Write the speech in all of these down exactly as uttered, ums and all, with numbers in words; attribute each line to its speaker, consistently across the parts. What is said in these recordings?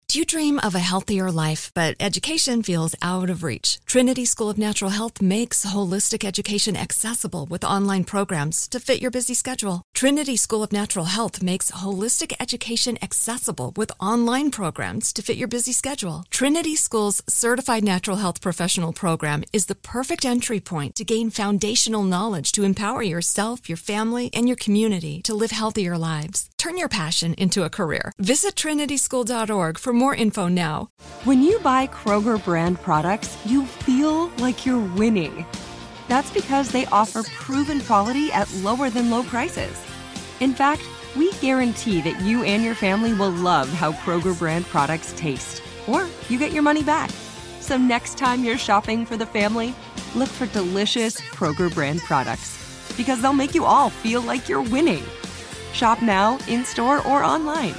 Speaker 1: Do you dream of a healthier life, but education feels out of reach? Trinity School of Natural Health makes holistic education accessible with online programs to fit your busy schedule. Trinity School of Natural Health makes holistic education accessible with online programs to fit your busy schedule. Trinity School's Certified Natural Health Professional Program is the perfect entry point to gain foundational knowledge to empower yourself, your family, and your community to live healthier lives. Turn your passion into a career. Visit trinity school dot org for more info now.
Speaker 2: When you buy Kroger brand products, you feel like you're winning. That's because they offer proven quality at lower than low prices. In fact, we guarantee that you and your family will love how Kroger brand products taste, or you get your money back. So next time you're shopping for the family, look for delicious Kroger brand products, because they'll make you all feel like you're winning. Shop now, in-store, or online.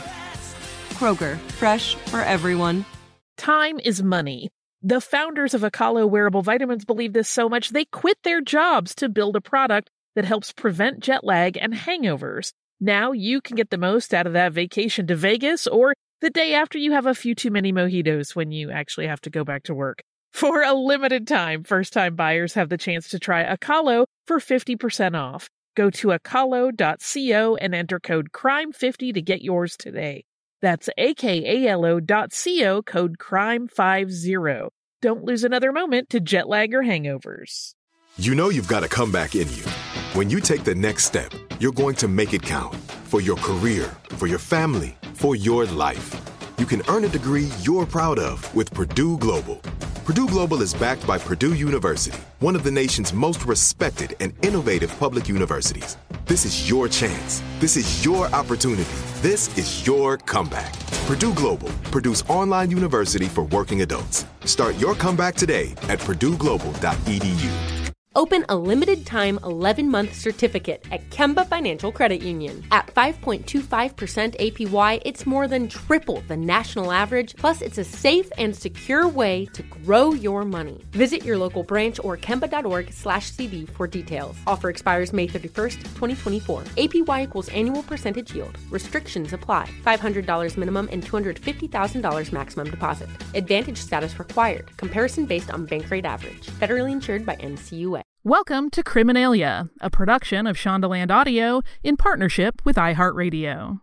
Speaker 2: Kroger, fresh for everyone.
Speaker 3: Time is money. The founders of Akalo Wearable Vitamins believe this so much they quit their jobs to build a product that helps prevent jet lag and hangovers. Now you can get the most out of that vacation to Vegas or the day after you have a few too many mojitos when you actually have to go back to work. For a limited time, first-time buyers have the chance to try Akalo for fifty percent off. Go to akalo dot co and enter code crime fifty to get yours today. That's A-K-A-L-O dot C-O, code crime fifty. Don't lose another moment to jet lag or hangovers.
Speaker 4: You know you've got a comeback in you. When you take the next step, you're going to make it count. For your career, for your family, for your life. You can earn a degree you're proud of with Purdue Global. Purdue Global is backed by Purdue University, one of the nation's most respected and innovative public universities. This is your chance. This is your opportunity. This is your comeback. Purdue Global, Purdue's online university for working adults. Start your comeback today at purdue global dot e d u.
Speaker 5: Open a limited-time eleven-month certificate at Kemba Financial Credit Union. At five point two five percent A P Y, it's more than triple the national average, plus it's a safe and secure way to grow your money. Visit your local branch or kemba dot org slash c d for details. Offer expires May thirty-first, twenty twenty-four. A P Y equals annual percentage yield. Restrictions apply. five hundred dollars minimum and two hundred fifty thousand dollars maximum deposit. Advantage status required. Comparison based on bank rate average. Federally insured by N C U A.
Speaker 3: Welcome to Criminalia, a production of Shondaland Audio in partnership with iHeartRadio.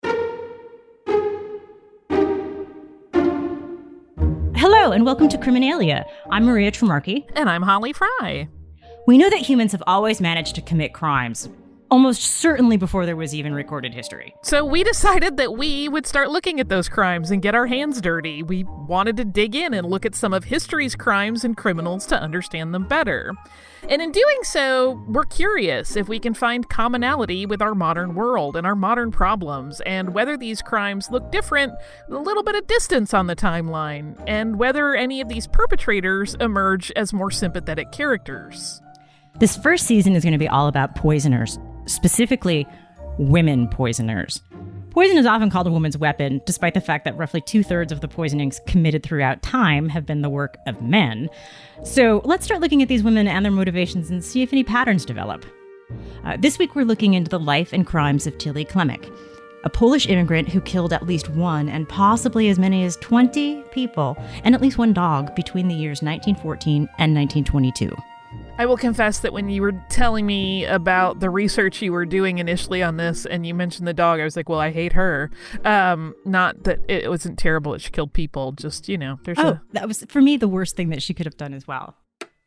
Speaker 6: Hello, and welcome to Criminalia. I'm Maria Tremarchi.
Speaker 3: And I'm Holly Fry.
Speaker 6: We know that humans have always managed to commit crimes, almost certainly before there was even recorded history.
Speaker 3: So we decided that we would start looking at those crimes and get our hands dirty. We wanted to dig in and look at some of history's crimes and criminals to understand them better. And in doing so, we're curious if we can find commonality with our modern world and our modern problems, and whether these crimes look different with a little bit of distance on the timeline, and whether any of these perpetrators emerge as more sympathetic characters.
Speaker 6: This first season is going to be all about poisoners, specifically women poisoners. Poison is often called a woman's weapon, despite the fact that roughly two-thirds of the poisonings committed throughout time have been the work of men. So let's start looking at these women and their motivations and see if any patterns develop. Uh, this week we're looking into the life and crimes of Tilly Klimek, a Polish immigrant who killed at least one and possibly as many as twenty people and at least one dog between the years nineteen fourteen and nineteen twenty-two.
Speaker 3: I will confess that when you were telling me about the research you were doing initially on this and you mentioned the dog, I was like, well, I hate her. Um, not that it wasn't terrible that she killed people, just, you know, there's
Speaker 6: oh,
Speaker 3: a...
Speaker 6: that was, for me, the worst thing that she could have done as well.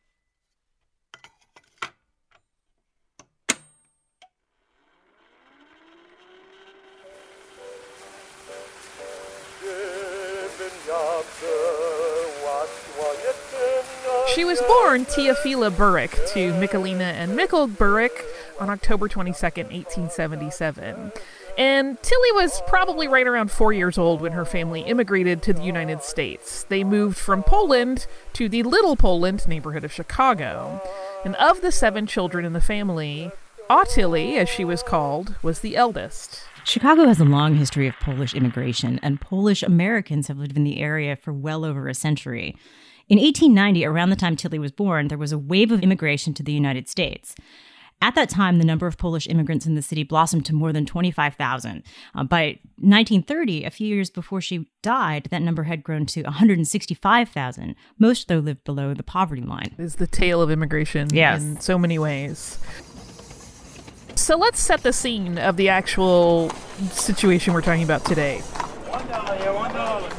Speaker 3: She was born Teofila Burek to Michalina and Mikkel Burek on October twenty-second, eighteen seventy-seven. And Tilly was probably right around four years old when her family immigrated to the United States. They moved from Poland to the Little Poland neighborhood of Chicago. And of the seven children in the family, Ottilie, as she was called, was the eldest.
Speaker 6: Chicago has a long history of Polish immigration, and Polish Americans have lived in the area for well over a century. In eighteen ninety, around the time Tilly was born, there was a wave of immigration to the United States. At that time, the number of Polish immigrants in the city blossomed to more than twenty-five thousand. Uh, by nineteen thirty, a few years before she died, that number had grown to one hundred sixty-five thousand. Most, though, lived below the poverty line.
Speaker 3: It's the tale of immigration
Speaker 6: yes.
Speaker 3: in so many ways. So let's set the scene of the actual situation we're talking about today.
Speaker 7: One dollar here, one dollar.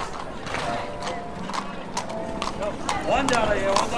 Speaker 7: One dollar here, one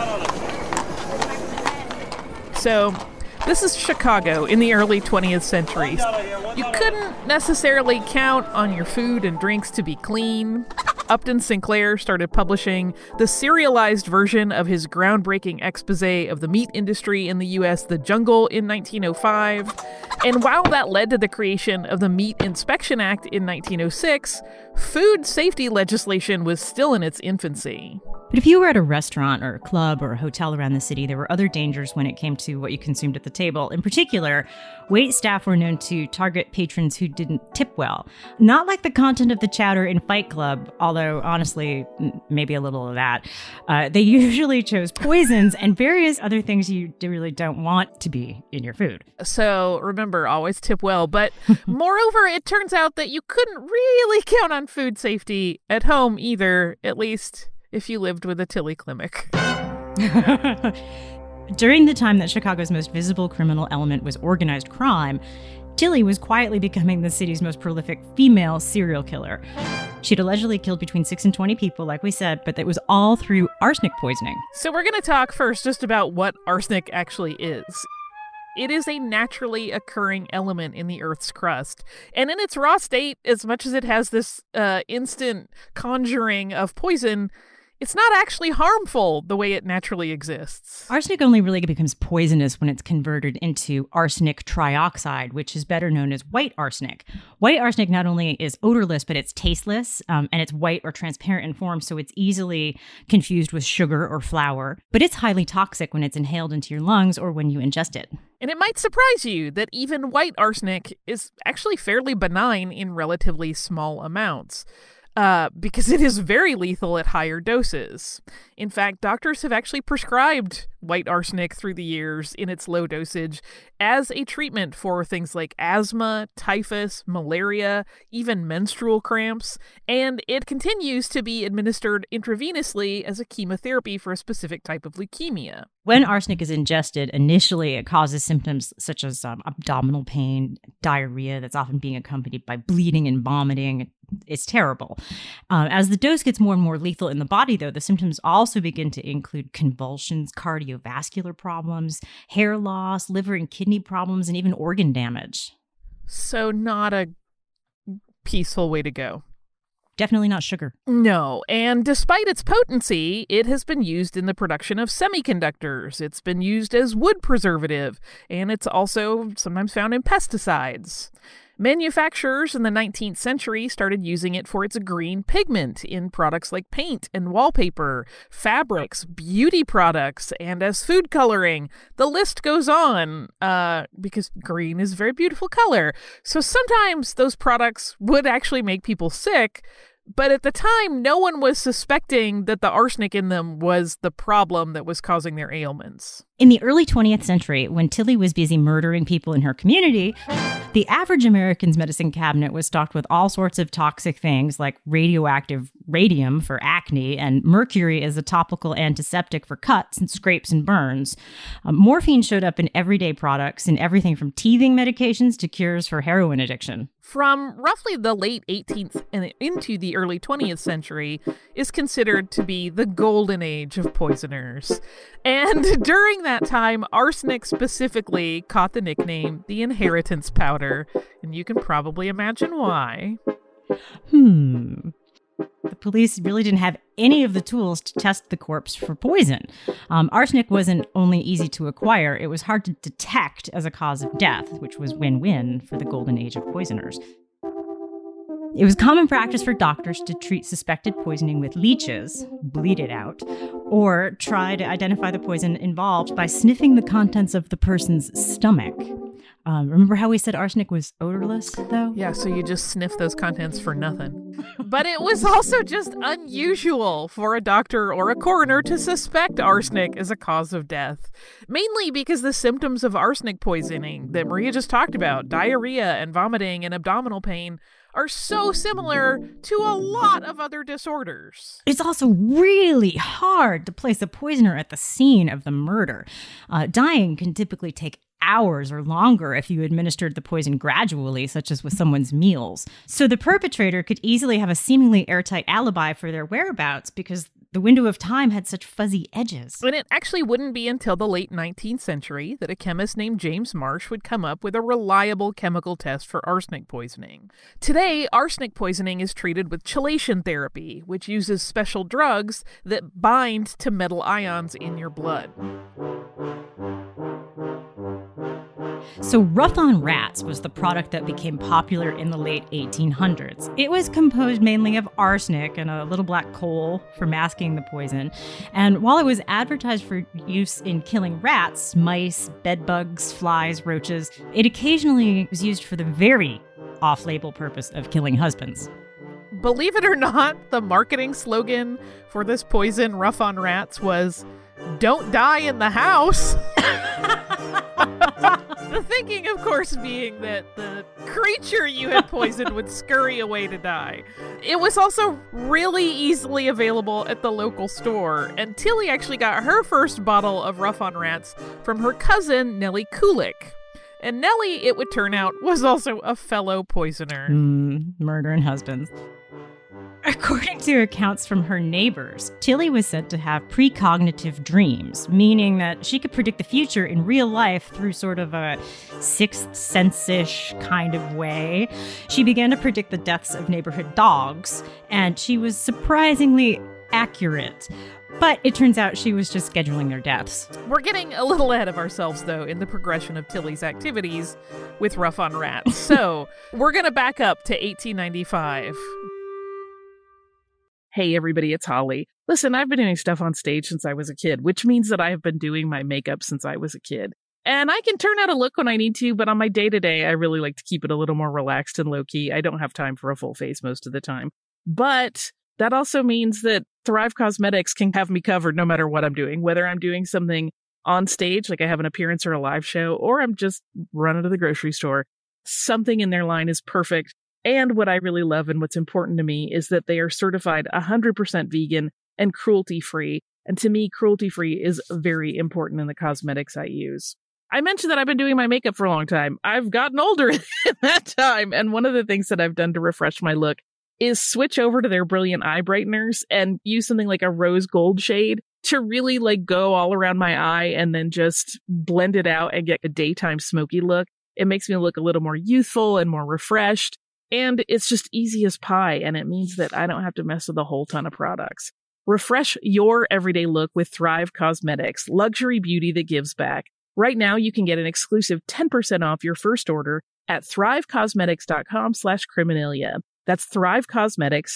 Speaker 7: dollar.
Speaker 3: So, this is Chicago in the early twentieth century. You couldn't necessarily count on your food and drinks to be clean. Upton Sinclair started publishing the serialized version of his groundbreaking exposé of the meat industry in the U S, The Jungle, in nineteen oh five. And while that led to the creation of the Meat Inspection Act in nineteen oh six, food safety legislation was still in its infancy.
Speaker 6: But if you were at a restaurant or a club or a hotel around the city, there were other dangers when it came to what you consumed at the table. In particular, wait staff were known to target patrons who didn't tip well. Not like the content of the chowder in Fight Club, although honestly, maybe a little of that. Uh, they usually chose poisons and various other things you really don't want to be in your food.
Speaker 3: So remember, always tip well. But moreover, it turns out that you couldn't really count on food safety at home either, at least if you lived with a Tilly Klimek.
Speaker 6: During the time that Chicago's most visible criminal element was organized crime, Tilly was quietly becoming the city's most prolific female serial killer. She'd allegedly killed between six and twenty people, like we said, but that was all through arsenic poisoning.
Speaker 3: So we're going to talk first just about what arsenic actually is. It is a naturally occurring element in the Earth's crust. And in its raw state, as much as it has this uh, instant conjuring of poison, it's not actually harmful the way it naturally exists.
Speaker 6: Arsenic only really becomes poisonous when it's converted into arsenic trioxide, which is better known as white arsenic. White arsenic not only is odorless, but it's tasteless, um, and it's white or transparent in form, so it's easily confused with sugar or flour. But it's highly toxic when it's inhaled into your lungs or when you ingest it.
Speaker 3: And it might surprise you that even white arsenic is actually fairly benign in relatively small amounts. Uh, because it is very lethal at higher doses. In fact, doctors have actually prescribed white arsenic through the years in its low dosage as a treatment for things like asthma, typhus, malaria, even menstrual cramps, and it continues to be administered intravenously as a chemotherapy for a specific type of leukemia.
Speaker 6: When arsenic is ingested, initially it causes symptoms such as um, abdominal pain, diarrhea that's often being accompanied by bleeding and vomiting. It's terrible. Uh, as the dose gets more and more lethal in the body, though, the symptoms also begin to include convulsions, cardiovascular problems, hair loss, liver and kidney problems, and even organ damage.
Speaker 3: So not a peaceful way to go.
Speaker 6: Definitely not sugar.
Speaker 3: No, and despite its potency, it has been used in the production of semiconductors. It's been used as wood preservative, and it's also sometimes found in pesticides. Manufacturers in the nineteenth century started using it for its green pigment in products like paint and wallpaper, fabrics, beauty products, and as food coloring. The list goes on, uh, because green is a very beautiful color. So sometimes those products would actually make people sick, but at the time, no one was suspecting that the arsenic in them was the problem that was causing their ailments.
Speaker 6: In the early twentieth century, when Tilly was busy murdering people in her community, the average American's medicine cabinet was stocked with all sorts of toxic things like radioactive radium for acne and mercury as a topical antiseptic for cuts and scrapes and burns. Um, morphine showed up in everyday products in everything from teething medications to cures for heroin addiction.
Speaker 3: From roughly the late eighteenth and into the early twentieth century is considered to be the golden age of poisoners. And during that time, arsenic specifically caught the nickname the inheritance powder, and you can probably imagine why.
Speaker 6: Hmm. The police really didn't have any of the tools to test the corpse for poison. Um, arsenic wasn't only easy to acquire, it was hard to detect as a cause of death, which was win-win for the golden age of poisoners. It was common practice for doctors to treat suspected poisoning with leeches, bleed it out, or try to identify the poison involved by sniffing the contents of the person's stomach. Um, remember how we said arsenic was odorless, though?
Speaker 3: Yeah, so you just sniff those contents for nothing. But it was also just unusual for a doctor or a coroner to suspect arsenic as a cause of death. Mainly because the symptoms of arsenic poisoning that Maria just talked about, diarrhea and vomiting and abdominal pain, are so similar to a lot of other disorders.
Speaker 6: It's also really hard to place a poisoner at the scene of the murder. Uh, dying can typically take hours or longer if you administered the poison gradually, such as with someone's meals. So the perpetrator could easily have a seemingly airtight alibi for their whereabouts because the window of time had such fuzzy edges.
Speaker 3: And it actually wouldn't be until the late nineteenth century that a chemist named James Marsh would come up with a reliable chemical test for arsenic poisoning. Today, arsenic poisoning is treated with chelation therapy, which uses special drugs that bind to metal ions in your blood.
Speaker 6: So Rough-on Rats was the product that became popular in the late eighteen hundreds. It was composed mainly of arsenic and a little black coal for masking the poison. And while it was advertised for use in killing rats, mice, bedbugs, flies, roaches, it occasionally was used for the very off-label purpose of killing husbands.
Speaker 3: Believe it or not, the marketing slogan for this poison, Rough-on Rats, was, "Don't die in the house." The thinking, of course, being that the creature you had poisoned would scurry away to die. It was also really easily available at the local store, and Tilly actually got her first bottle of Rough-on Rats from her cousin, Nellie Kulik. And Nellie, it would turn out, was also a fellow poisoner.
Speaker 6: Mm, murdering husbands. According to accounts from her neighbors, Tilly was said to have precognitive dreams, meaning that she could predict the future in real life through sort of a sixth sense-ish kind of way. She began to predict the deaths of neighborhood dogs, and she was surprisingly accurate. But it turns out she was just scheduling their deaths.
Speaker 3: We're getting a little ahead of ourselves, though, in the progression of Tilly's activities with Rough-on Rats. So we're going to back up to eighteen ninety-five. Hey everybody, it's Holly. Listen, I've been doing stuff on stage since I was a kid, which means that I have been doing my makeup since I was a kid. And I can turn out a look when I need to, but on my day-to-day, I really like to keep it a little more relaxed and low-key. I don't have time for a full face most of the time. But that also means that Thrive Causemetics can have me covered no matter what I'm doing, whether I'm doing something on stage, like I have an appearance or a live show, or I'm just running to the grocery store. Something in their line is perfect. And what I really love and what's important to me is that they are certified one hundred percent vegan and cruelty-free. And to me, cruelty-free is very important in the cosmetics I use. I mentioned that I've been doing my makeup for a long time. I've gotten older in that time. And one of the things that I've done to refresh my look is switch over to their brilliant eye brighteners and use something like a rose gold shade to really like go all around my eye and then just blend it out and get a daytime smoky look. It makes me look a little more youthful and more refreshed. And it's just easy as pie, and it means that I don't have to mess with a whole ton of products. Refresh your everyday look with Thrive Causemetics, luxury beauty that gives back. Right now, you can get an exclusive ten percent off your first order at thrivecosmetics.com slash criminalia. That's Thrive Causemetics,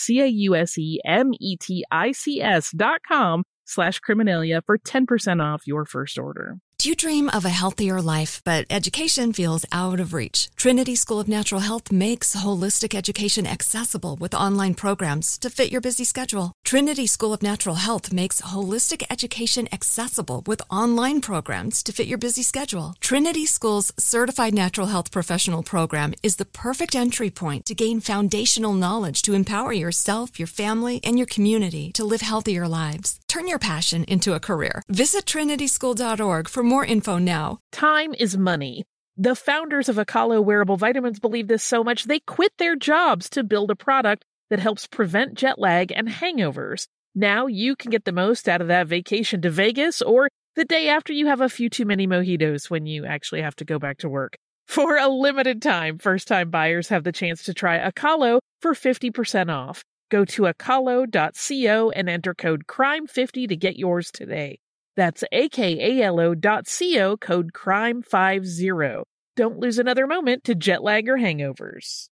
Speaker 3: C-A-U-S-E-M-E-T-I-C-S dot com slash criminalia for ten percent off your first order.
Speaker 1: Do you dream of a healthier life, but education feels out of reach? Trinity School of Natural Health makes holistic education accessible with online programs to fit your busy schedule. Trinity School of Natural Health makes holistic education accessible with online programs to fit your busy schedule. Trinity School's Certified Natural Health Professional Program is the perfect entry point to gain foundational knowledge to empower yourself, your family, and your community to live healthier lives. Turn your passion into a career. Visit trinity school dot org for more info now.
Speaker 3: Time is money. The founders of Akalo Wearable Vitamins believe this so much they quit their jobs to build a product that helps prevent jet lag and hangovers. Now you can get the most out of that vacation to Vegas or the day after you have a few too many mojitos when you actually have to go back to work. For a limited time, first-time buyers have the chance to try Akalo for fifty percent off. Go to akalo dot co and enter code crime fifty to get yours today. That's A-K-A-L-O dot C-O, code crime fifty. Don't lose another moment to jet lag or hangovers.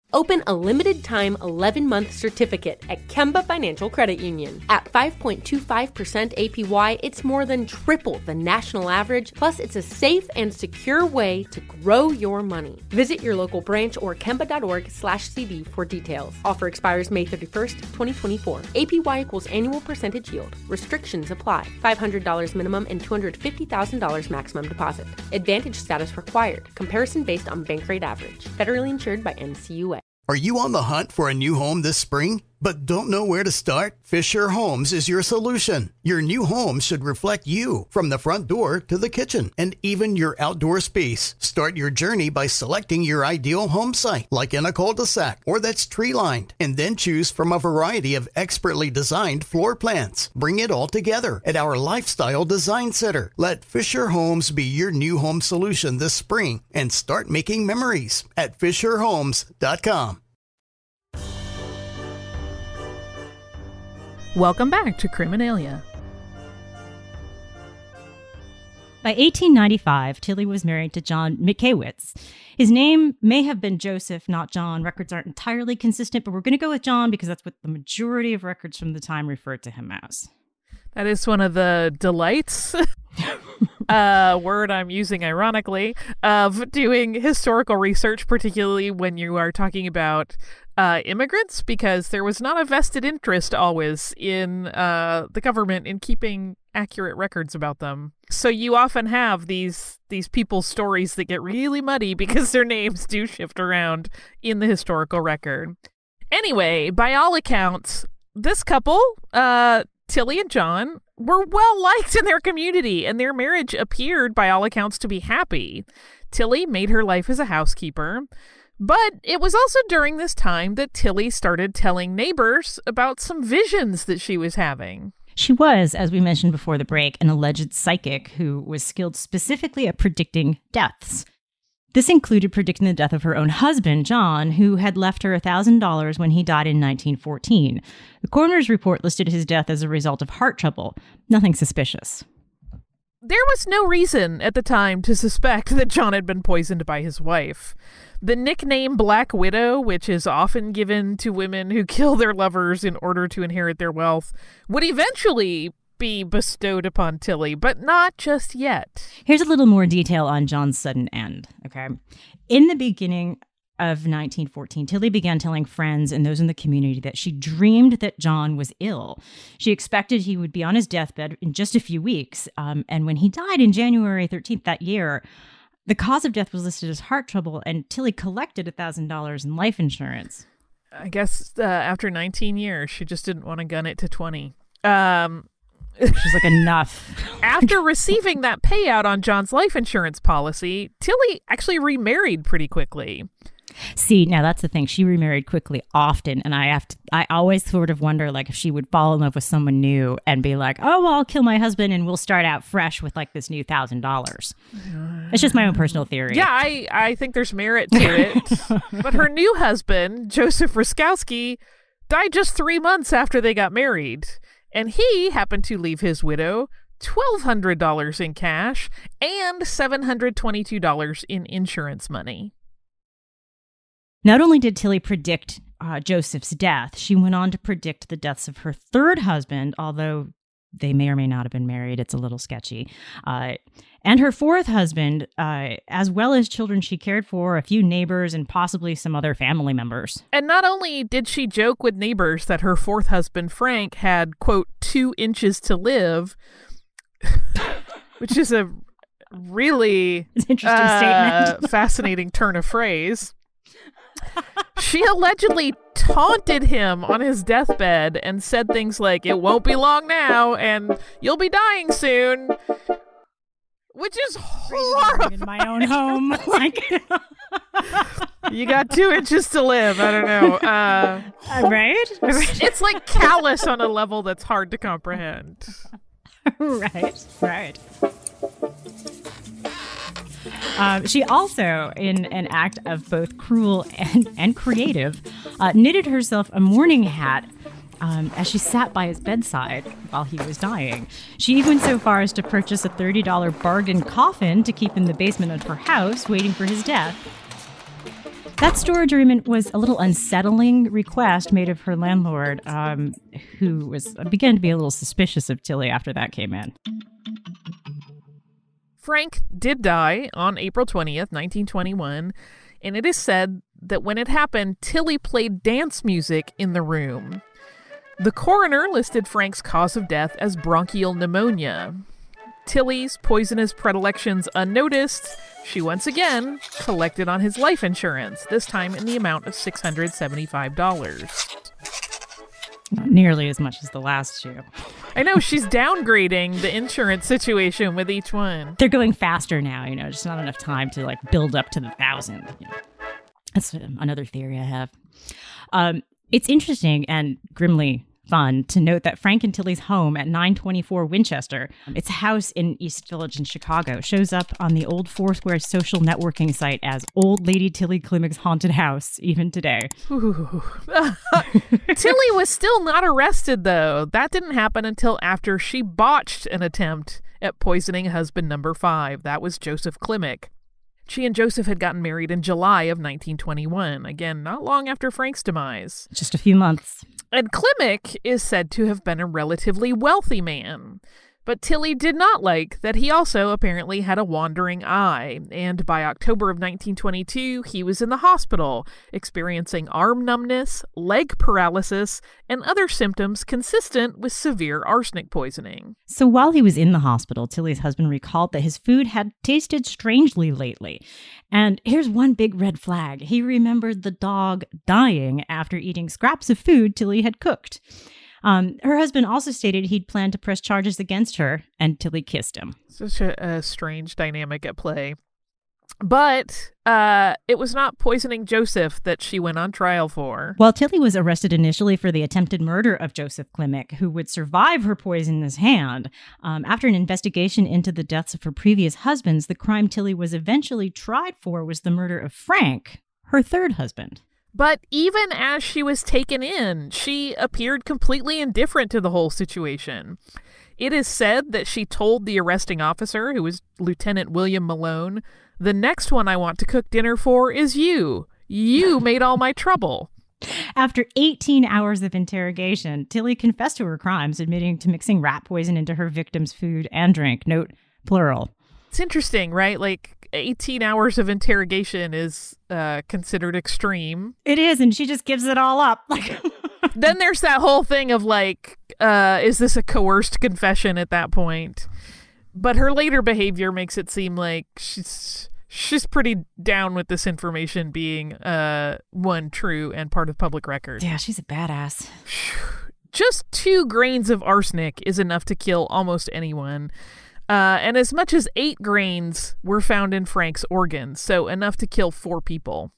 Speaker 5: Open a limited-time eleven-month certificate at Kemba Financial Credit Union. At five point two five percent A P Y, it's more than triple the national average, plus it's a safe and secure way to grow your money. Visit your local branch or kemba.org slash CD for details. Offer expires May thirty-first, twenty twenty-four. A P Y equals annual percentage yield. Restrictions apply. five hundred dollars minimum and two hundred fifty thousand dollars maximum deposit. Advantage status required. Comparison based on bank rate average. Federally insured by N C U A.
Speaker 8: Are you on the hunt for a new home this spring, but don't know where to start? Fisher Homes is your solution. Your new home should reflect you, from the front door to the kitchen, and even your outdoor space. Start your journey by selecting your ideal home site, like in a cul-de-sac or that's tree-lined, and then choose from a variety of expertly designed floor plans. Bring it all together at our Lifestyle Design Center. Let Fisher Homes be your new home solution this spring and start making memories at fisher homes dot com.
Speaker 3: Welcome back to Criminalia.
Speaker 6: By eighteen ninety-five, Tilly was married to John Mickiewicz. His name may have been Joseph, not John. Records aren't entirely consistent, but we're going to go with John because that's what the majority of records from the time referred to him as.
Speaker 3: That is one of the delights, uh, word I'm using ironically, of doing historical research, particularly when you are talking about uh, immigrants, because there was not a vested interest always in uh, the government in keeping accurate records about them. So you often have these these people's stories that get really muddy because their names do shift around in the historical record. Anyway, by all accounts, this couple, uh, Tilly and John, were well liked in their community, and their marriage appeared, by all accounts, to be happy. Tilly made her life as a housekeeper, but it was also during this time that Tilly started telling neighbors about some visions that she was having.
Speaker 6: She was, as we mentioned before the break, an alleged psychic who was skilled specifically at predicting deaths. This included predicting the death of her own husband, John, who had left her one thousand dollars when he died in nineteen fourteen. The coroner's report listed his death as a result of heart trouble. Nothing suspicious.
Speaker 3: There was no reason at the time to suspect that John had been poisoned by his wife. The nickname Black Widow, which is often given to women who kill their lovers in order to inherit their wealth, would eventually be bestowed upon Tilly, but not just yet.
Speaker 6: Here's a little more detail on John's sudden end, okay? In the beginning of nineteen fourteen, Tilly began telling friends and those in the community that she dreamed that John was ill. She expected he would be on his deathbed in just a few weeks, um, and when he died in January thirteenth that year, the cause of death was listed as heart trouble, and Tilly collected one thousand dollars in life insurance.
Speaker 3: I guess uh, after nineteen years, she just didn't want to gun it to twenty. Um...
Speaker 6: She's like, enough.
Speaker 3: After receiving that payout on John's life insurance policy, Tilly actually remarried pretty quickly.
Speaker 6: See, now that's the thing. She remarried quickly often, and I have to, I always sort of wonder, like, if she would fall in love with someone new and be like, oh, well, I'll kill my husband and we'll start out fresh with, like, this new thousand dollars. It's just my own personal theory.
Speaker 3: Yeah, I, I think there's merit to it. But her new husband, Joseph Ruskowski, died just three months after they got married. And he happened to leave his widow twelve hundred dollars in cash and seven hundred twenty-two dollars in insurance money.
Speaker 6: Not only did Tilly predict uh, Joseph's death, she went on to predict the deaths of her third husband, although they may or may not have been married. It's a little sketchy. Uh, and her fourth husband, uh, as well as children she cared for, a few neighbors, and possibly some other family members.
Speaker 3: And not only did she joke with neighbors that her fourth husband, Frank, had, quote, two inches to live, which is a really
Speaker 6: it's an interesting
Speaker 3: uh,
Speaker 6: statement.
Speaker 3: fascinating turn of phrase. She allegedly taunted him on his deathbed and said things like, it won't be long now, and you'll be dying soon. Which is horrible.
Speaker 6: In my own home. Like,
Speaker 3: you got two inches to live. I don't know. Uh,
Speaker 6: right?
Speaker 3: It's like callous on a level that's hard to comprehend.
Speaker 6: Right, right. Um, she also, in an act of both cruel and, and creative, uh, knitted herself a mourning hat um, as she sat by his bedside while he was dying. She even went so far as to purchase a thirty dollars bargain coffin to keep in the basement of her house, waiting for his death. That storage agreement was a little unsettling request made of her landlord, um, who was began to be a little suspicious of Tilly after that came in.
Speaker 3: Frank did die on April twentieth, nineteen twenty-one, and it is said that when it happened, Tilly played dance music in the room. The coroner listed Frank's cause of death as bronchial pneumonia. Tilly's poisonous predilections unnoticed, she once again collected on his life insurance, this time in the amount of six hundred seventy-five dollars.
Speaker 6: Not nearly as much as the last two.
Speaker 3: I know, she's downgrading the insurance situation with each one.
Speaker 6: They're going faster now, you know, just not enough time to, like, build up to the thousand. You know. That's another theory I have. Um, it's interesting and grimly fun to note that Frank and Tilly's home at nine twenty-four Winchester, it's a house in East Village in Chicago, shows up on the old Foursquare social networking site as Old Lady Tilly Klimak's haunted house, even today.
Speaker 3: Tilly was still not arrested, though. That didn't happen until after she botched an attempt at poisoning husband number five. That was Joseph Klimak. She and Joseph had gotten married in July of nineteen twenty-one, again, not long after Frank's demise.
Speaker 6: Just a few months.
Speaker 3: And Klimak is said to have been a relatively wealthy man. But Tilly did not like that he also apparently had a wandering eye, and by October of nineteen twenty-two, he was in the hospital, experiencing arm numbness, leg paralysis, and other symptoms consistent with severe arsenic poisoning.
Speaker 6: So while he was in the hospital, Tilly's husband recalled that his food had tasted strangely lately. And here's one big red flag. He remembered the dog dying after eating scraps of food Tilly had cooked. Um, her husband also stated he'd planned to press charges against her, and Tilly kissed him.
Speaker 3: Such a, a strange dynamic at play. But uh, it was not poisoning Joseph that she went on trial for.
Speaker 6: Well, Tilly was arrested initially for the attempted murder of Joseph Klimak, who would survive her poisonous hand. Um, after an investigation into the deaths of her previous husbands, the crime Tilly was eventually tried for was the murder of Frank, her third husband.
Speaker 3: But even as she was taken in, she appeared completely indifferent to the whole situation. It is said that she told the arresting officer, who was Lieutenant William Malone, "The next one I want to cook dinner for is you. You made all my trouble."
Speaker 6: After eighteen hours of interrogation, Tilly confessed to her crimes, admitting to mixing rat poison into her victims' food and drink. Note, plural.
Speaker 3: It's interesting, right? Like, eighteen hours of interrogation is uh, considered extreme.
Speaker 6: It is, and she just gives it all up. Like,
Speaker 3: then there's that whole thing of, like, uh, is this a coerced confession at that point? But her later behavior makes it seem like she's she's pretty down with this information being, uh, one, true and part of public record.
Speaker 6: Yeah, she's a badass.
Speaker 3: Just two grains of arsenic is enough to kill almost anyone. Uh, and as much as eight grains were found in Frank's organs, so enough to kill four people.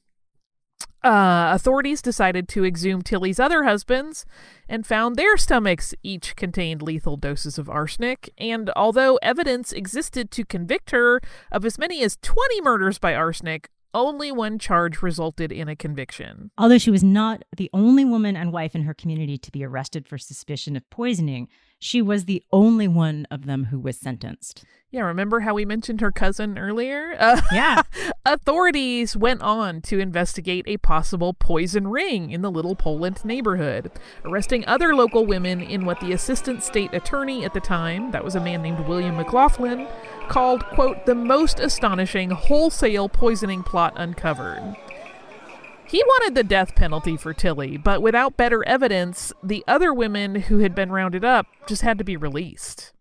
Speaker 3: Uh, authorities decided to exhume Tilly's other husbands and found their stomachs each contained lethal doses of arsenic. And although evidence existed to convict her of as many as twenty murders by arsenic, only one charge resulted in a conviction.
Speaker 6: Although she was not the only woman and wife in her community to be arrested for suspicion of poisoning, she was the only one of them who was sentenced.
Speaker 3: Yeah, remember how we mentioned her cousin earlier? Uh,
Speaker 6: yeah.
Speaker 3: Authorities went on to investigate a possible poison ring in the Little Poland neighborhood, arresting other local women in what the assistant state attorney at the time, that was a man named William McLaughlin, called, quote, the most astonishing wholesale poisoning plot uncovered. He wanted the death penalty for Tilly, but without better evidence, the other women who had been rounded up just had to be released.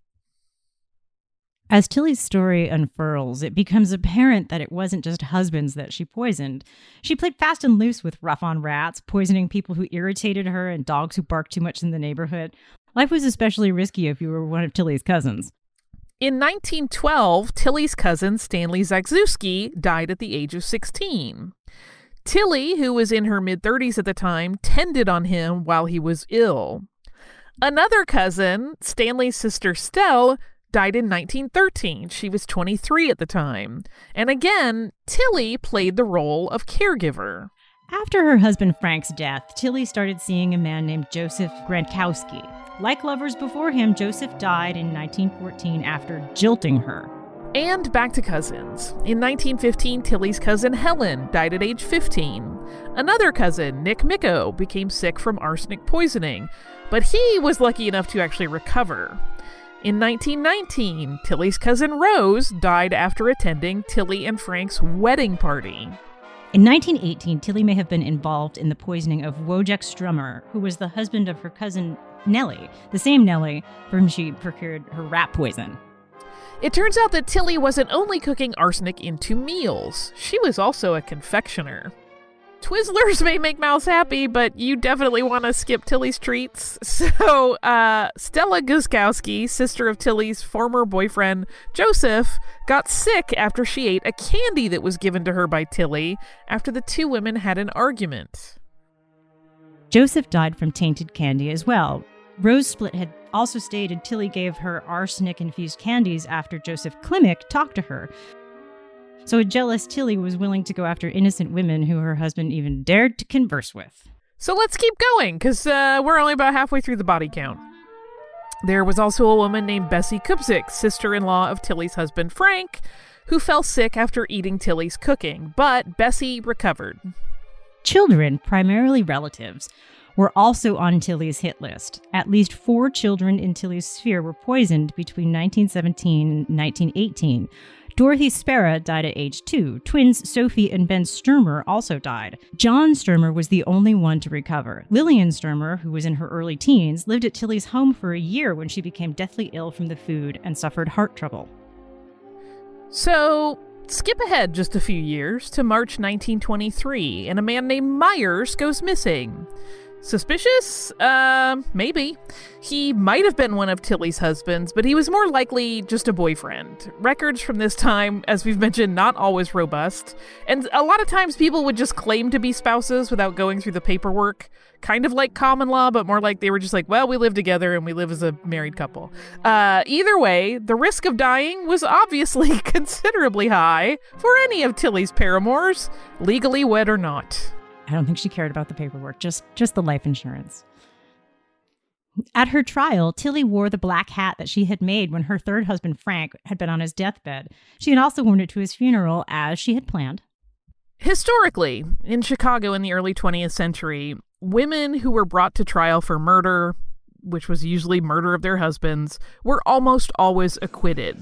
Speaker 6: As Tilly's story unfurls, it becomes apparent that it wasn't just husbands that she poisoned. She played fast and loose with rough-on rats, poisoning people who irritated her and dogs who barked too much in the neighborhood. Life was especially risky if you were one of Tilly's cousins.
Speaker 3: In nineteen twelve, Tilly's cousin Stanley Zagzewski died at the age of sixteen. Tilly, who was in her mid-thirties at the time, tended on him while he was ill. Another cousin, Stanley's sister Stell, died in nineteen thirteen. She was twenty-three at the time. And again, Tilly played the role of caregiver.
Speaker 6: After her husband Frank's death, Tilly started seeing a man named Joseph Grankowski. Like lovers before him, Joseph died in nineteen fourteen after jilting her.
Speaker 3: And back to cousins. In nineteen fifteen, Tilly's cousin Helen died at age fifteen. Another cousin, Nick Micco, became sick from arsenic poisoning, but he was lucky enough to actually recover. In nineteen nineteen, Tilly's cousin Rose died after attending Tilly and Frank's wedding party.
Speaker 6: In nineteen eighteen, Tilly may have been involved in the poisoning of Wojciech Strummer, who was the husband of her cousin Nellie, the same Nellie from whom she procured her rat poison.
Speaker 3: It turns out that Tilly wasn't only cooking arsenic into meals, she was also a confectioner. Twizzlers may make mouths happy, but you definitely want to skip Tilly's treats. So, uh, Stella Guskowski, sister of Tilly's former boyfriend, Joseph, got sick after she ate a candy that was given to her by Tilly after the two women had an argument.
Speaker 6: Joseph died from tainted candy as well. Rose Split had also stated Tilly gave her arsenic-infused candies after Joseph Klimek talked to her. So a jealous Tilly was willing to go after innocent women who her husband even dared to converse with.
Speaker 3: So let's keep going, because uh, we're only about halfway through the body count. There was also a woman named Bessie Kupzik, sister-in-law of Tilly's husband Frank, who fell sick after eating Tilly's cooking, but Bessie recovered.
Speaker 6: Children, primarily relatives, were also on Tilly's hit list. At least four children in Tilly's sphere were poisoned between nineteen seventeen and nineteen eighteen. Dorothy Spera died at age two. Twins Sophie and Ben Sturmer also died. John Sturmer was the only one to recover. Lillian Sturmer, who was in her early teens, lived at Tilly's home for a year when she became deathly ill from the food and suffered heart trouble.
Speaker 3: So, skip ahead just a few years to March nineteen twenty-three, and a man named Myers goes missing. Suspicious? Uh, maybe. He might have been one of Tilly's husbands, but he was more likely just a boyfriend. Records from this time, as we've mentioned, not always robust. And a lot of times people would just claim to be spouses without going through the paperwork. Kind of like common law, but more like they were just like, well, we live together and we live as a married couple. Uh, either way, the risk of dying was obviously considerably high for any of Tilly's paramours, legally wed or not.
Speaker 6: I don't think she cared about the paperwork, just just the life insurance. At her trial, Tilly wore the black hat that she had made when her third husband, Frank, had been on his deathbed. She had also worn it to his funeral, as she had planned.
Speaker 3: Historically, in Chicago in the early twentieth century, women who were brought to trial for murder, which was usually murder of their husbands, were almost always acquitted.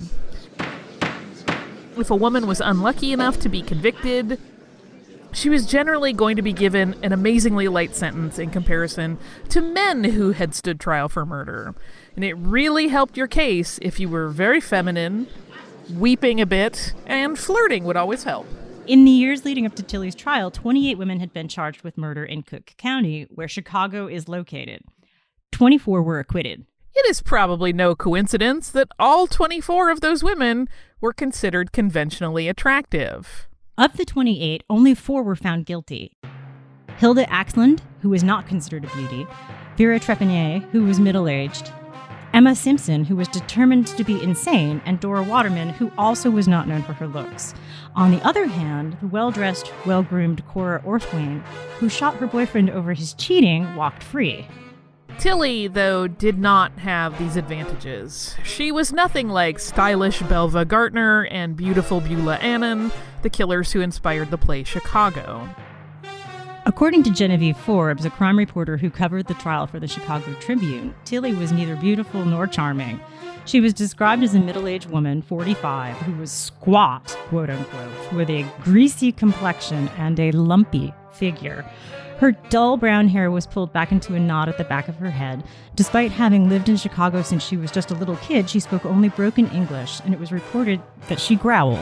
Speaker 3: If a woman was unlucky enough to be convicted, she was generally going to be given an amazingly light sentence in comparison to men who had stood trial for murder. And it really helped your case if you were very feminine, weeping a bit, and flirting would always help.
Speaker 6: In the years leading up to Tilly's trial, twenty-eight women had been charged with murder in Cook County, where Chicago is located. twenty-four were acquitted.
Speaker 3: It is probably no coincidence that all twenty-four of those women were considered conventionally attractive.
Speaker 6: Of the twenty-eight, only four were found guilty. Hilda Axland, who was not considered a beauty, Vera Trepanier, who was middle-aged, Emma Simpson, who was determined to be insane, and Dora Waterman, who also was not known for her looks. On the other hand, the well-dressed, well-groomed Cora Orthwain, who shot her boyfriend over his cheating, walked free.
Speaker 3: Tilly, though, did not have these advantages. She was nothing like stylish Belva Gartner and beautiful Beulah Annan, the killers who inspired the play Chicago.
Speaker 6: According to Genevieve Forbes, a crime reporter who covered the trial for the Chicago Tribune, Tilly was neither beautiful nor charming. She was described as a middle-aged woman, forty-five, who was squat, quote-unquote, with a greasy complexion and a lumpy figure. Her dull brown hair was pulled back into a knot at the back of her head. Despite having lived in Chicago since she was just a little kid, she spoke only broken English, and it was reported that she growled.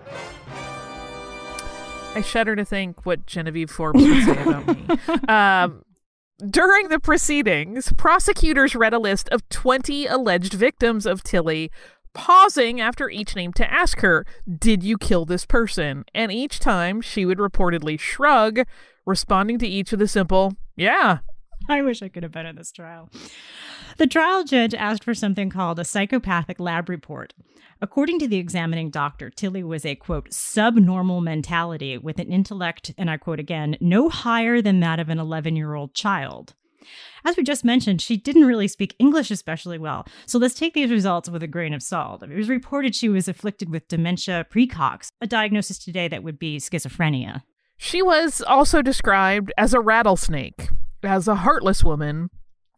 Speaker 3: I shudder to think what Genevieve Forbes would say about me. Um, during the proceedings, prosecutors read a list of twenty alleged victims of Tilly, pausing after each name to ask her, "Did you kill this person?" And each time she would reportedly shrug, responding to each with a simple, "Yeah."
Speaker 6: I wish I could have been in this trial. The trial judge asked for something called a psychopathic lab report. According to the examining doctor, Tilly was a, quote, subnormal mentality with an intellect, and I quote again, no higher than that of an eleven-year-old child. As we just mentioned, she didn't really speak English especially well, so let's take these results with a grain of salt. It was reported she was afflicted with dementia precox, a diagnosis today that would be schizophrenia.
Speaker 3: She was also described as a rattlesnake, as a heartless woman,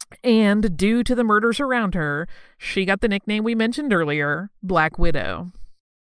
Speaker 3: and due to the murders around her, she got the nickname we mentioned earlier, Black Widow.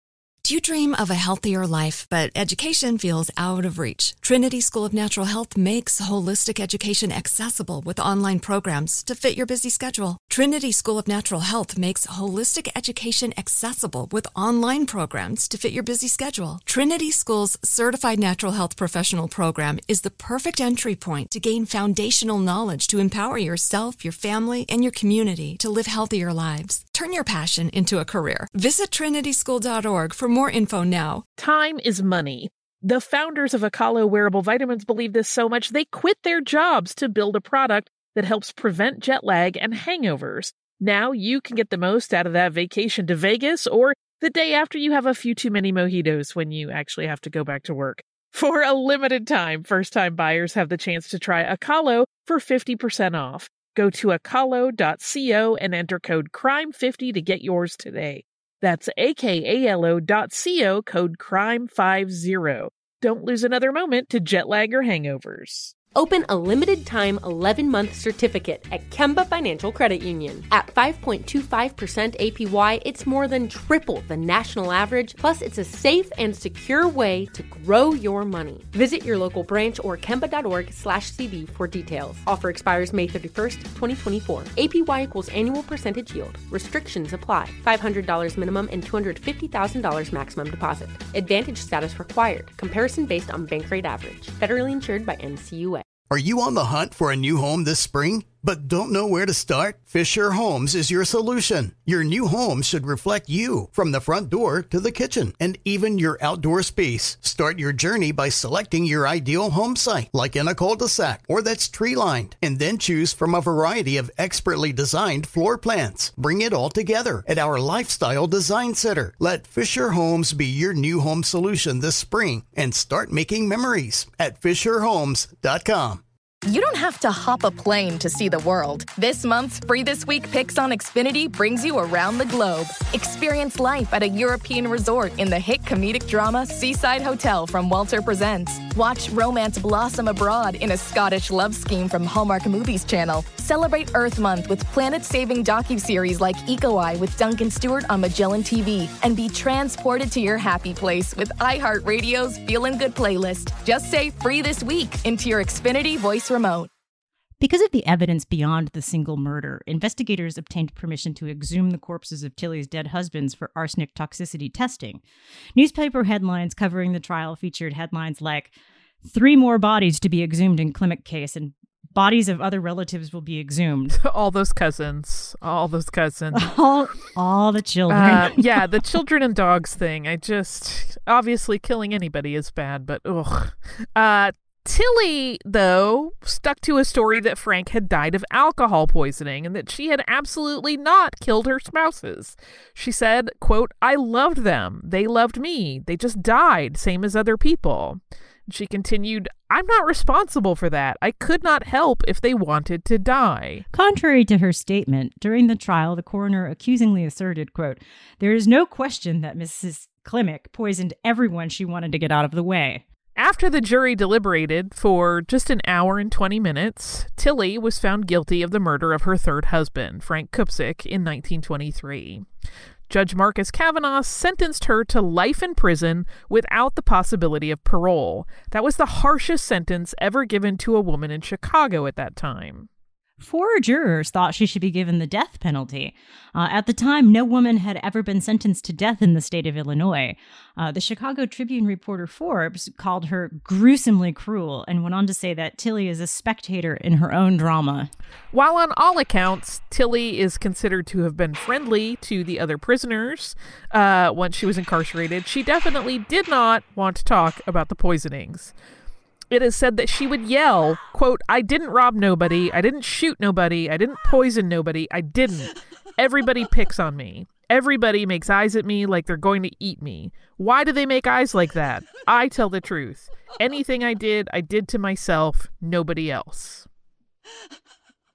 Speaker 1: Do you dream of a healthier life, but education feels out of reach? Trinity School of Natural Health makes holistic education accessible with online programs to fit your busy schedule. Trinity School of Natural Health makes holistic education accessible with online programs to fit your busy schedule. Trinity School's Certified Natural Health Professional Program is the perfect entry point to gain foundational knowledge to empower yourself, your family, and your community to live healthier lives. Turn your passion into a career. Visit trinity school dot org for more info now.
Speaker 3: Time is money. The founders of Akalo Wearable Vitamins believe this so much they quit their jobs to build a product that helps prevent jet lag and hangovers. Now you can get the most out of that vacation to Vegas or the day after you have a few too many mojitos when you actually have to go back to work. For a limited time, first-time buyers have the chance to try Akalo for fifty percent off. Go to akalo dot co and enter code crime fifty to get yours today. That's A-K-A-L-O dot C-O, code crime fifty. Don't lose another moment to jet lag or hangovers.
Speaker 5: Open a limited-time eleven-month certificate at Kemba Financial Credit Union. At five point two five percent A P Y, it's more than triple the national average, plus it's a safe and secure way to grow your money. Visit your local branch or kemba dot org slash C D for details. Offer expires May thirty-first, twenty twenty-four. A P Y equals annual percentage yield. Restrictions apply. five hundred dollars minimum and two hundred fifty thousand dollars maximum deposit. Advantage status required. Comparison based on bank rate average. Federally insured by N C U A.
Speaker 8: Are you on the hunt for a new home this spring, but don't know where to start? Fisher Homes is your solution. Your new home should reflect you, from the front door to the kitchen, and even your outdoor space. Start your journey by selecting your ideal home site, like in a cul-de-sac or that's tree-lined, and then choose from a variety of expertly designed floor plans. Bring it all together at our Lifestyle Design Center. Let Fisher Homes be your new home solution this spring and start making memories at fisher homes dot com.
Speaker 9: You don't have to hop a plane to see the world. This month's Free This Week Picks on Xfinity brings you around the globe. Experience life at a European resort in the hit comedic drama Seaside Hotel from Walter Presents. Watch romance blossom abroad in a Scottish love scheme from Hallmark Movies Channel. Celebrate Earth Month with planet-saving docuseries like Eco Eye with Duncan Stewart on Magellan T V. And be transported to your happy place with iHeartRadio's Feelin' Good playlist. Just say Free This Week into your Xfinity voice remote.
Speaker 6: Because of the evidence beyond the single murder, investigators obtained permission to exhume the corpses of Tilly's dead husbands for arsenic toxicity testing. Newspaper headlines covering the trial featured headlines like, three more bodies to be exhumed in Klimek case, and bodies of other relatives will be exhumed.
Speaker 3: All those cousins. All those cousins.
Speaker 6: All, all the children.
Speaker 3: Uh, yeah, the children and dogs thing. I just... Obviously, killing anybody is bad, but ugh. Uh... Tilly, though, stuck to a story that Frank had died of alcohol poisoning and that she had absolutely not killed her spouses. She said, quote, I loved them. They loved me. They just died, same as other people. She continued, I'm not responsible for that. I could not help if they wanted to die.
Speaker 6: Contrary to her statement, during the trial, the coroner accusingly asserted, quote, there is no question that Missus Klimek poisoned everyone she wanted to get out of the way.
Speaker 3: After the jury deliberated for just an hour and twenty minutes, Tilly was found guilty of the murder of her third husband, Frank Kupsik, in nineteen twenty-three. Judge Marcus Kavanaugh sentenced her to life in prison without the possibility of parole. That was the harshest sentence ever given to a woman in Chicago at that time.
Speaker 6: Four jurors thought she should be given the death penalty. Uh, at the time, no woman had ever been sentenced to death in the state of Illinois. Uh, the Chicago Tribune reporter Forbes called her gruesomely cruel and went on to say that Tilly is a spectator in her own drama.
Speaker 3: While on all accounts, Tilly is considered to have been friendly to the other prisoners uh, once she was incarcerated, she definitely did not want to talk about the poisonings. It is said that she would yell, quote, I didn't rob nobody, I didn't shoot nobody, I didn't poison nobody, I didn't. Everybody picks on me. Everybody makes eyes at me like they're going to eat me. Why do they make eyes like that? I tell the truth. Anything I did, I did to myself, nobody else.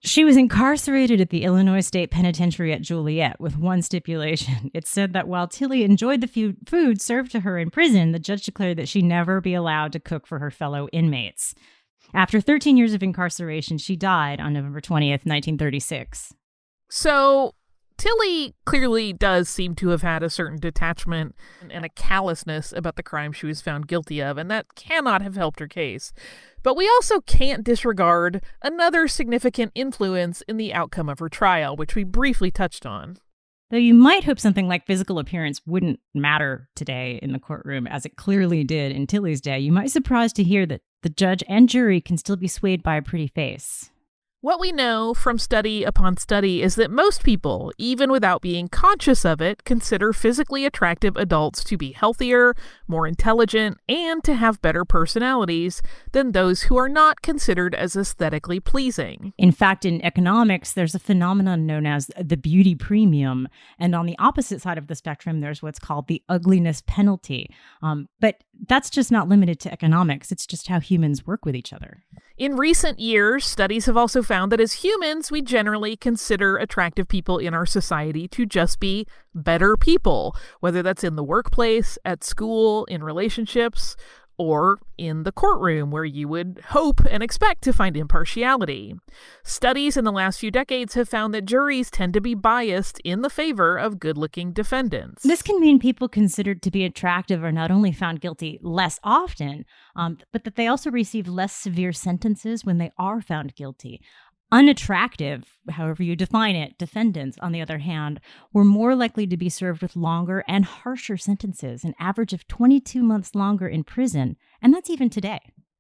Speaker 6: She was incarcerated at the Illinois State Penitentiary at Joliet with one stipulation. It said that while Tilly enjoyed the few food served to her in prison, the judge declared that she never be allowed to cook for her fellow inmates. After thirteen years of incarceration, she died on November twentieth, nineteen thirty-six.
Speaker 3: So Tilly clearly does seem to have had a certain detachment and a callousness about the crime she was found guilty of, and that cannot have helped her case. But we also can't disregard another significant influence in the outcome of her trial, which we briefly touched on.
Speaker 6: Though you might hope something like physical appearance wouldn't matter today in the courtroom, as it clearly did in Tilly's day, you might be surprised to hear that the judge and jury can still be swayed by a pretty face.
Speaker 3: What we know from study upon study is that most people, even without being conscious of it, consider physically attractive adults to be healthier, more intelligent, and to have better personalities than those who are not considered as aesthetically pleasing.
Speaker 6: In fact, in economics, there's a phenomenon known as the beauty premium. And on the opposite side of the spectrum, there's what's called the ugliness penalty. Um, but that's just not limited to economics. It's just how humans work with each other.
Speaker 3: In recent years, studies have also found that as humans, we generally consider attractive people in our society to just be better people, whether that's in the workplace, at school, in relationships, or in the courtroom, where you would hope and expect to find impartiality. Studies in the last few decades have found that juries tend to be biased in the favor of good-looking defendants.
Speaker 6: This can mean people considered to be attractive are not only found guilty less often, um, but that they also receive less severe sentences when they are found guilty. Unattractive, however you define it, defendants, on the other hand, were more likely to be served with longer and harsher sentences, an average of twenty-two months longer in prison, and that's even today.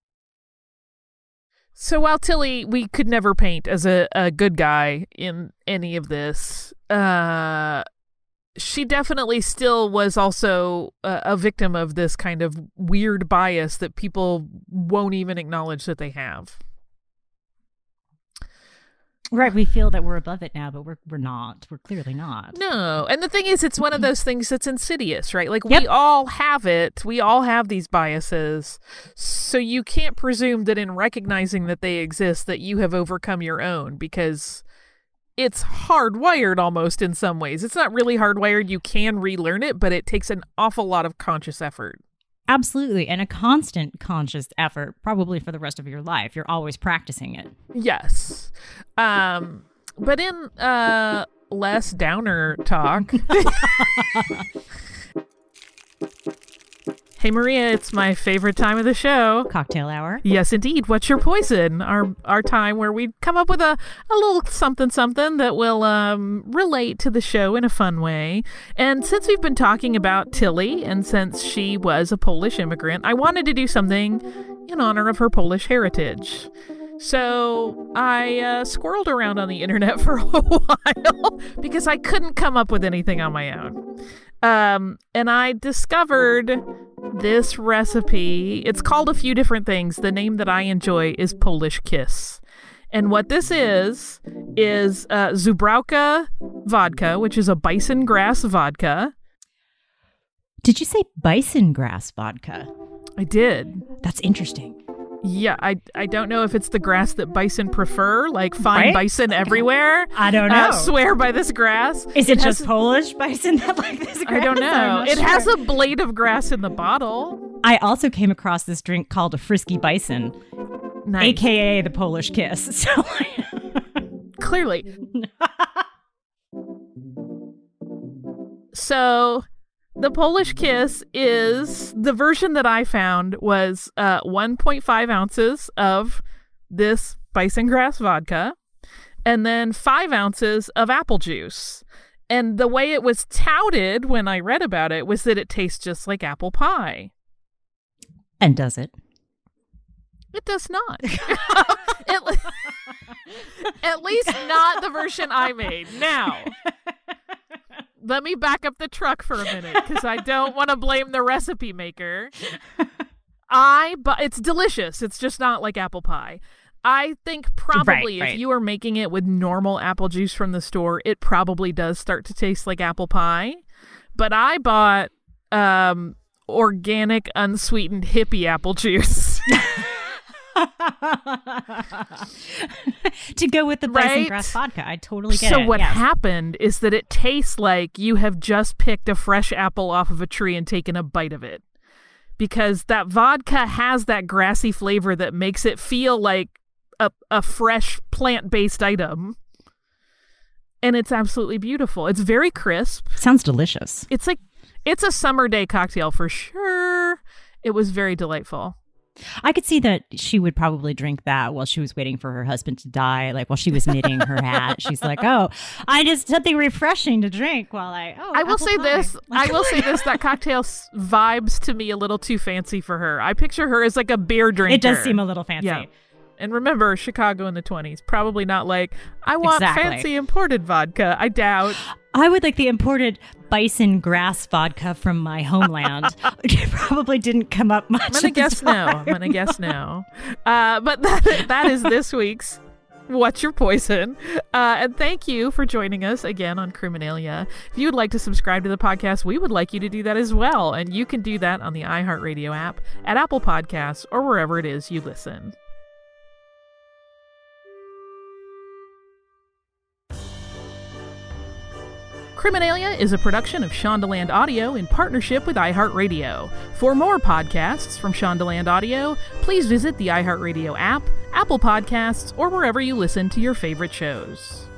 Speaker 3: So while Tilly, we could never paint as a, a good guy in any of this, uh, she definitely still was also a, a victim of this kind of weird bias that people won't even acknowledge that they have.
Speaker 6: Right, we feel that we're above it now, but we're we're not. We're clearly not.
Speaker 3: No, and the thing is, it's one of those things that's insidious, right? Like,
Speaker 6: yep.
Speaker 3: we all have it. We all have these biases. So you can't presume that in recognizing that they exist, that you have overcome your own, because it's hardwired almost in some ways. It's not really hardwired. You can relearn it, but it takes an awful lot of conscious effort.
Speaker 6: Absolutely. And a constant conscious effort, probably for the rest of your life. You're always practicing it.
Speaker 3: Yes. Um, but in uh, less downer talk. Hey, Maria, it's my favorite time of the show.
Speaker 6: Cocktail hour.
Speaker 3: Yes, indeed. What's your poison? Our our time where we come up with a, a little something something that will um, relate to the show in a fun way. And since we've been talking about Tilly, and since she was a Polish immigrant, I wanted to do something in honor of her Polish heritage. So I uh, squirreled around on the internet for a while because I couldn't come up with anything on my own. Um, and I discovered this recipe. It's called a few different things. The name that I enjoy is Polish Kiss. And what this is, is uh, Zubrowka vodka, which is a bison grass vodka.
Speaker 6: Did you say bison grass vodka?
Speaker 3: I did.
Speaker 6: That's interesting.
Speaker 3: Yeah, I I don't know if it's the grass that bison prefer, like find
Speaker 6: right?
Speaker 3: bison everywhere.
Speaker 6: I don't know.
Speaker 3: Uh, swear by this grass.
Speaker 6: Is it,
Speaker 3: it
Speaker 6: just
Speaker 3: has,
Speaker 6: Polish bison that like this grass?
Speaker 3: I don't know. It
Speaker 6: sure.
Speaker 3: has a blade of grass in the bottle.
Speaker 6: I also came across this drink called a Frisky Bison,
Speaker 3: nice.
Speaker 6: A K A the Polish Kiss. So
Speaker 3: clearly. So the Polish Kiss is, the version that I found was uh, one point five ounces of this bison grass vodka and then five ounces of apple juice. And the way it was touted when I read about it was that it tastes just like apple pie.
Speaker 6: And does it?
Speaker 3: It does not. at, at least not the version I made. Now, let me back up the truck for a minute because I don't want to blame the recipe maker. I, but it's delicious. It's just not like apple pie. I think probably
Speaker 6: right, right.
Speaker 3: if you are making it with normal apple juice from the store, it probably does start to taste like apple pie. But I bought um, organic, unsweetened hippie apple juice.
Speaker 6: To go with the Bison
Speaker 3: Right?
Speaker 6: grass vodka. I totally get
Speaker 3: so
Speaker 6: it.
Speaker 3: what
Speaker 6: yes.
Speaker 3: happened is that it tastes like you have just picked a fresh apple off of a tree and taken a bite of it. Because that vodka has that grassy flavor that makes it feel like a, a fresh plant-based item. And it's absolutely beautiful. It's very crisp.
Speaker 6: Sounds delicious.
Speaker 3: It's like, it's a summer day cocktail for sure. It was very delightful.
Speaker 6: I could see that she would probably drink that while she was waiting for her husband to die, like while she was knitting her hat. She's like, oh, I just something refreshing to drink while I, oh,
Speaker 3: I will
Speaker 6: apple
Speaker 3: say
Speaker 6: pie.
Speaker 3: this. I will say this. That cocktail s- vibes to me a little too fancy for her. I picture her as like a beer drinker.
Speaker 6: It does seem a little fancy.
Speaker 3: Yeah. And remember, Chicago in the twenties, probably not like, I want
Speaker 6: Exactly.
Speaker 3: fancy imported vodka. I doubt.
Speaker 6: I would like the imported Bison grass vodka from my homeland. It probably didn't come up much.
Speaker 3: I'm going to
Speaker 6: at the
Speaker 3: guess no. I'm
Speaker 6: time.
Speaker 3: going to guess no. Uh, but that, that is this week's What's Your Poison? Uh, and thank you for joining us again on Criminalia. If you would like to subscribe to the podcast, we would like you to do that as well. And you can do that on the iHeartRadio app, at Apple Podcasts, or wherever it is you listen. Criminalia is a production of Shondaland Audio in partnership with iHeartRadio. For more podcasts from Shondaland Audio, please visit the iHeartRadio app, Apple Podcasts, or wherever you listen to your favorite shows.